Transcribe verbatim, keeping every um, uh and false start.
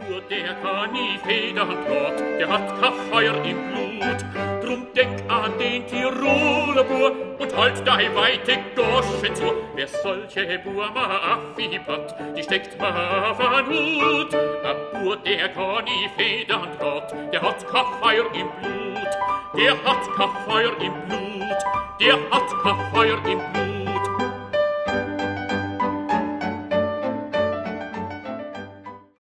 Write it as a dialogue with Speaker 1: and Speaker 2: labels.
Speaker 1: Bur, der kann nie Federn dort, der hat kein Feuer im Blut. Drum denk an den Tiroler Bur und halt dei weite Gosche zu. Wer solche Bur ma affiebert, die steckt ma auf an Hut. A Bur, der kann nie Federn dort, der hat kein Feuer im Blut. Der hat kein Feuer im Blut, der hat kein Feuer im